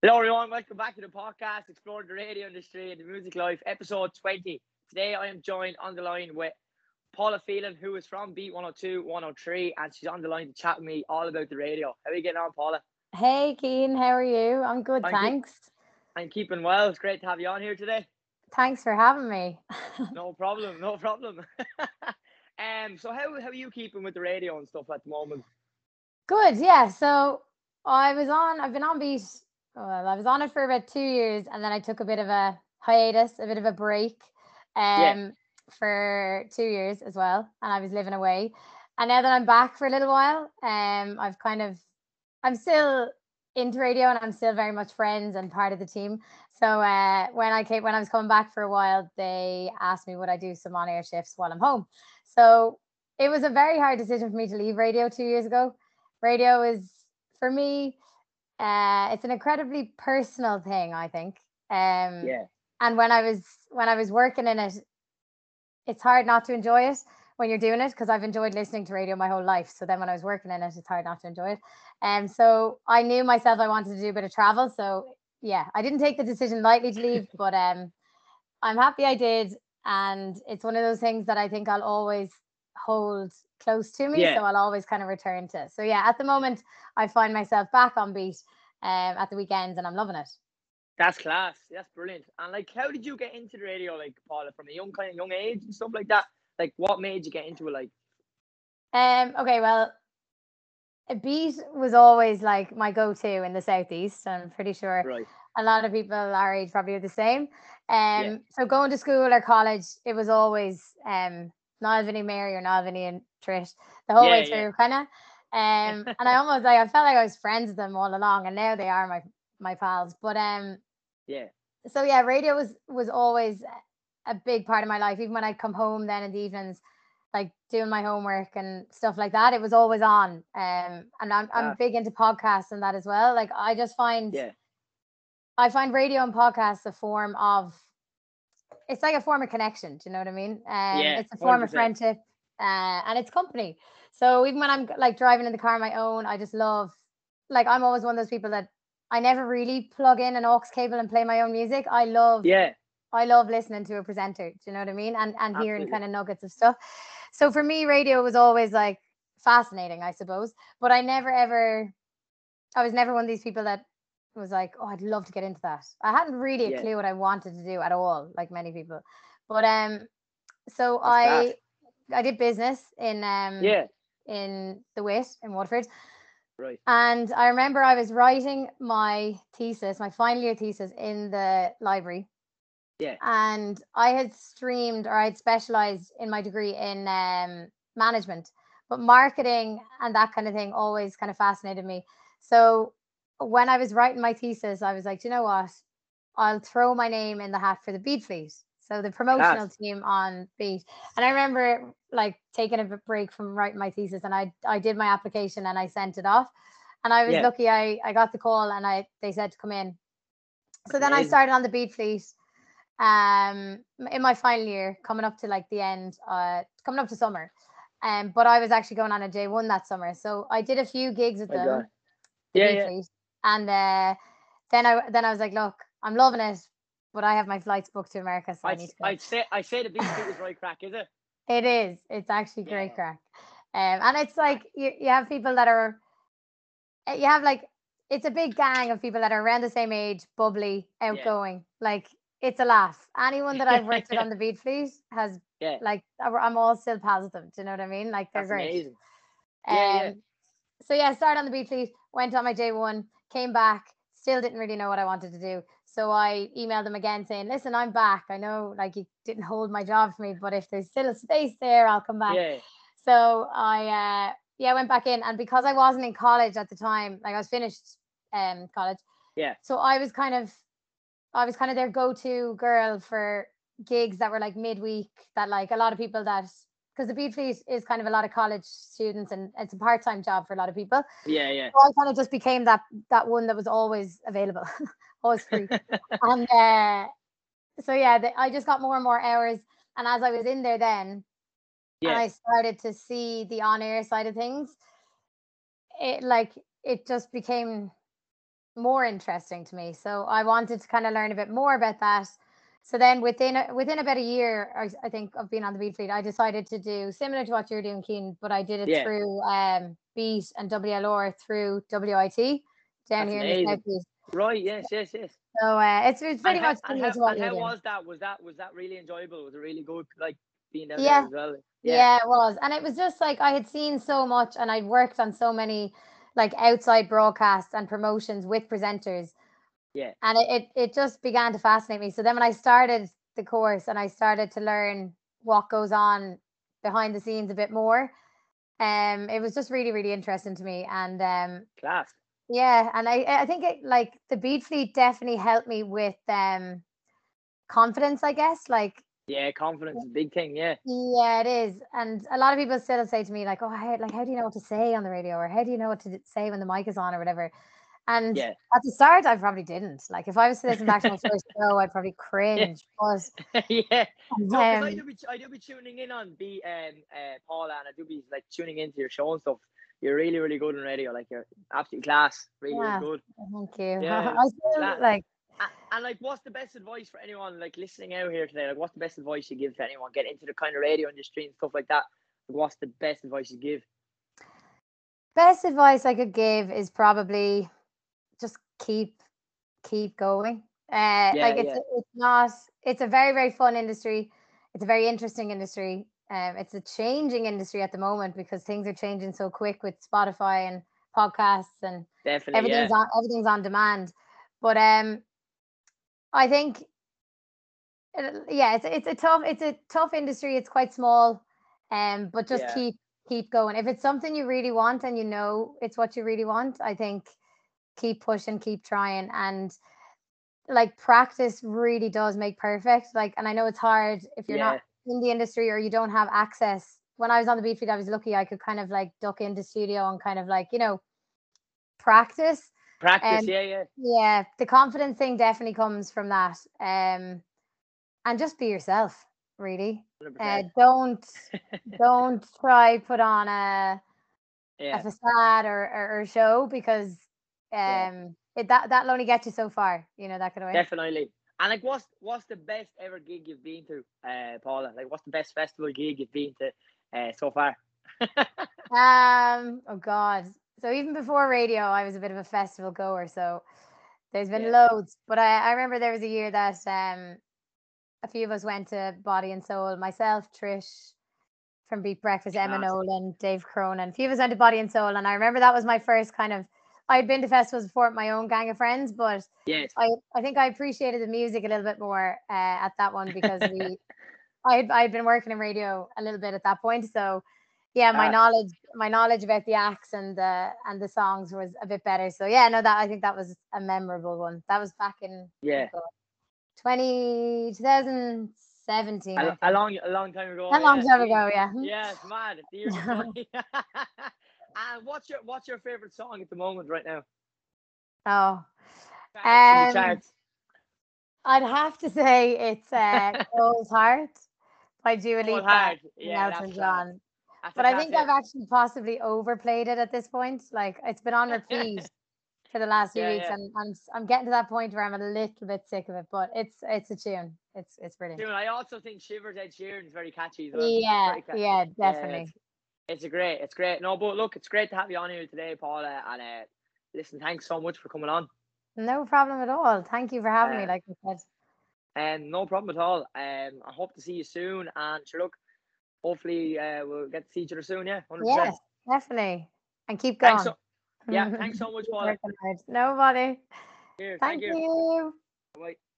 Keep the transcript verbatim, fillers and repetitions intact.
Hello everyone, welcome back to the podcast, Exploring the Radio Industry and the Music Life, episode twenty. Today I am joined on the line with Paula Phelan, who is from Beat one oh two, one oh three, and she's on the line to chat with me all about the radio. How are you getting on, Paula? Hey, Keen, how are you? I'm good, I'm keep, thanks. I'm keeping well. It's great to have you on here today. Thanks for having me. No problem, no problem. um, so how, how are you keeping with the radio and stuff at the moment? Good, yeah. So I was on, I've been on Beat, well, I was on it for about two years and then I took a bit of a hiatus, a bit of a break um, Yeah. for two years as well. And I was living away. And now that I'm back for a little while, um, I've kind of, I'm still into radio and I'm still very much friends and part of the team. So uh, when I came, when I was coming back for a while, they asked me would I do some on-air shifts while I'm home. So it was a very hard decision for me to leave radio two years ago. Radio is, for me, uh, it's an incredibly personal thing, I think. Um, Yeah. And when I was when I was working in it, it's hard not to enjoy it when you're doing it because I've enjoyed listening to radio my whole life. So then when I was working in it, it's hard not to enjoy it. And so I knew myself I wanted to do a bit of travel. So yeah, I didn't take the decision lightly to leave, but um, I'm happy I did. And it's one of those things that I think I'll always hold close to me. Yeah. So I'll always kind of return to. So yeah, at the moment, I find myself back on Beat um, at the weekends and I'm loving it. That's class. That's brilliant. And like, how did you get into the radio, like Paula, from a young kind of young age and stuff like that? Like, what made you get into it? Like, Um, okay, well, a Beat was always like my go-to in the southeast. I'm pretty sure right. a lot of people our age probably are the same. Um, Yeah. so going to school or college, it was always um Niall Vinny Mary or Niall Vinny and Trish the whole Yeah, way yeah. through, kind of. Um, and I almost like I felt like I was friends with them all along, and now they are my my pals. But um, Yeah. so yeah, radio was was always a big part of my life. Even when I'd come home then in the evenings, like doing my homework and stuff like that, it was always on. Um, and I'm I'm Class. big into podcasts and that as well. Like I just find Yeah. I find radio and podcasts a form of it's like a form of connection. Do you know what I mean? Um, Yeah. it's a form of one hundred percent. friendship, uh, and it's company. So even when I'm like driving in the car on my own, I just love. Like I'm always one of those people that I never really plug in an aux cable and play my own music. I love Yeah. I love listening to a presenter. Do you know what I mean? And and hearing Absolutely. kind of nuggets of stuff. So for me, radio was always like fascinating, I suppose. But I never ever, I was never one of these people that was like, oh, I'd love to get into that. I hadn't really a Yeah. clue what I wanted to do at all, like many people. But um, so That's class. I I did business in um Yeah. in the W I T in Waterford. Right. And I remember I was writing my thesis, my final year thesis in the library. Yeah. And I had streamed or I'd specialized in my degree in um, management, but marketing and that kind of thing always kind of fascinated me. So when I was writing my thesis, I was like, "Do you know what? I'll throw my name in the hat for the Beat Fleet. So the Class. promotional team on Beat. And I remember like taking a break from writing my thesis and I I did my application and I sent it off. And I was Yeah. lucky I, I got the call and I they said to come in. So That's then I amazing. started on the Beat Fleet um in my final year, coming up to like the end, uh coming up to summer. Um, but I was actually going on a J one that summer. So I did a few gigs with My God. them, the Yeah. Beat Yeah. Fleet. And uh then I then I was like, look, I'm loving it, but I have my flights booked to America, so I I'd need to go. I'd say I say the beat suit is right crack, is it? It is. It's actually great Yeah. crack. Um, and it's like you, you have people that are uh, you have like it's a big gang of people that are around the same age, bubbly, Yeah. outgoing. Like it's a laugh. Anyone that I've worked with on the Beat Fleet has Yeah. like I- I'm all still positive. Do you know what I mean? Like they're That's great. amazing. Yeah. Yeah. Um, so yeah, started on the Beat Fleet, went on my J one, came back, still didn't really know what I wanted to do. So I emailed them again saying, listen, I'm back. I know like you didn't hold my job for me, but if there's still a space there, I'll come back. Yeah. So I uh yeah, went back in. And because I wasn't in college at the time, like I was finished um college. Yeah. So I was kind of I was kind of their go-to girl for gigs that were like midweek, that like a lot of people that because the Beat Fleet is kind of a lot of college students and it's a part-time job for a lot of people. Yeah. Yeah. So I kind of just became that that one that was always available, always free. And uh, so yeah, the, I just got more and more hours. And as I was in there then, and Yeah. I started to see the on-air side of things, it like it just became more interesting to me. So I wanted to kind of learn a bit more about that. So then within a, within about a year, I, I think of being on the Beat Fleet, I decided to do similar to what you're doing, Keen, but I did it Yeah, through um, Beat and W L R through W I T down that's here in the amazing. southeast. Right, yes, yes, yes. So uh, it's, it's And pretty how much and similar how to what and you're how doing. was that? Was that was that really enjoyable? Was it really good, like being down there Yeah, as well? Yeah, yeah, it was. And it was just like I had seen so much and I'd worked on so many like outside broadcasts and promotions with presenters. yeah, And it, it, it just began to fascinate me. So then when I started the course and I started to learn what goes on behind the scenes a bit more, um, it was just really, really interesting to me. And um, class. yeah, and I, I think it like the Beat Fleet definitely helped me with um confidence, I guess. Like Yeah, confidence is a big thing. Yeah, yeah, it is. And a lot of people still say to me, like, oh, how, like, how do you know what to say on the radio? Or how do you know what to d- say when the mic is on or whatever? And yeah, at the start, I probably didn't. Like, if I was to listen back to my first show, I'd probably yeah, cringe. But yeah. No, because I um, do be I do be tuning in on B um uh Paula, and I do be like tuning into your show and stuff. You're really really good on radio. Like you're absolutely class. Really really yeah, good. thank you. Yeah, I feel class. like And, and like, what's the best advice for anyone like listening out here today? Like, what's the best advice you give to anyone getting into the kind of radio industry and stuff like that? Like, what's the best advice you give? best advice I could give is probably just keep keep going. Uh, Yeah, like it's yeah, it's not it's a very very fun industry. It's a very interesting industry. Um, it's a changing industry at the moment because things are changing so quick with Spotify and podcasts and definitely, yeah, everything's on everything's on demand. But um, I think uh, yeah, it's it's a tough it's a tough industry. It's quite small, um, but just yeah, keep keep going. If it's something you really want and you know it's what you really want, I think keep pushing, keep trying, and like practice really does make perfect. Like, and I know it's hard if you're not yeah. in the industry or you don't have access. When I was on the Beat Feed, I was lucky I could kind of like duck into studio and kind of like, you know, practice. Practice, And yeah, yeah, yeah, the confidence thing definitely comes from that. Um, and just be yourself, really. hundred Uh, percent. don't don't try put on a a Yeah, facade or, or, or show because yeah, um it, that that'll only get you so far, you know, that kind of way. definitely. And like, what's what's the best ever gig you've been to, uh, Paula? Like, what's the best festival gig you've been to, uh, so far? Um, oh God. So even before radio, I was a bit of a festival goer. So there's been Yeah, loads. But I, I remember there was a year that um a few of us went to Body and Soul. Myself, Trish from Beat Breakfast, Emma class. Nolan, Dave Cronin. A few of us went to Body and Soul. And I remember that was my first kind of I'd been to festivals before with my own gang of friends, but Yes. I, I think I appreciated the music a little bit more uh, at that one because we I'd I'd been working in radio a little bit at that point, so yeah, my Class. knowledge my knowledge about the acts and the and the songs was a bit better. So yeah, no, that I think that was a memorable one. That was back in oh Yeah. God, twenty, twenty seventeen, I A, a think. long, a long time ago. A long Yeah, time geez. ago, yeah. Yeah, it's mad. The years are flying. And what's your what's your favorite song at the moment right now? Oh, Charts in the um, charts. I'd have to say it's uh, Cold Heart by Dua Cold Lipa Heart. and Yeah, that's Elton class. John. That's a But I class think hit. I've actually possibly overplayed it at this point. Like it's been on repeat for the last few Yeah, weeks, yeah. and I'm I'm getting to that point where I'm a little bit sick of it. But it's it's a tune. It's it's brilliant. Dude, I also think Shivers Ed Sheeran is very catchy as well. Yeah, Very catchy. yeah, Yeah, it's definitely. it's a great, it's great. No, but look, it's great to have you on here today, Paula. And uh, listen, thanks so much for coming on. No problem at all. Thank you for having me. Uh, Like I said. and no problem at all. Um, I hope to see you soon. And sure, look, hopefully uh, we'll get to see each other soon. Yeah, hundred percent. Yes, definitely. And keep Thanks going. so. Yeah, thanks so much, Keep Paula. working hard. Nobody. Cheers. Thank Thank you. you. Bye.